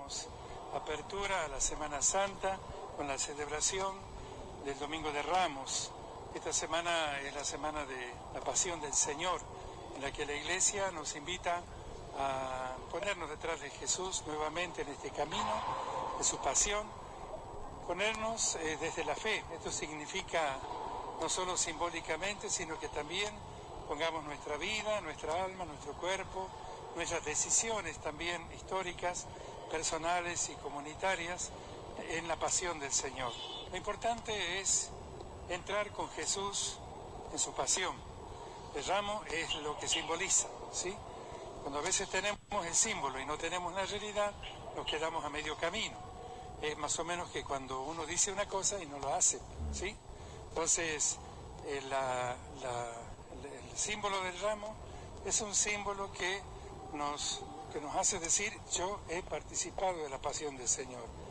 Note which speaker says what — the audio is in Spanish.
Speaker 1: damos apertura a la Semana Santa con la celebración del Domingo de Ramos. Esta semana es la semana de la Pasión del Señor, en la que la Iglesia nos invita a ponernos detrás de Jesús nuevamente en este camino de su pasión, ponernos desde la fe. Esto significa no solo simbólicamente, sino que también pongamos nuestra vida, nuestra alma, nuestro cuerpo, nuestras decisiones también históricas, personales y comunitarias en la pasión del Señor. Lo importante es entrar con Jesús en su pasión. El ramo es lo que simboliza, ¿sí? Cuando a veces tenemos el símbolo y no tenemos la realidad, nos quedamos a medio camino. Es más o menos que cuando uno dice una cosa y no lo hace, ¿sí? Entonces, el símbolo del ramo es un símbolo que nos hace decir: yo he participado de la pasión del Señor.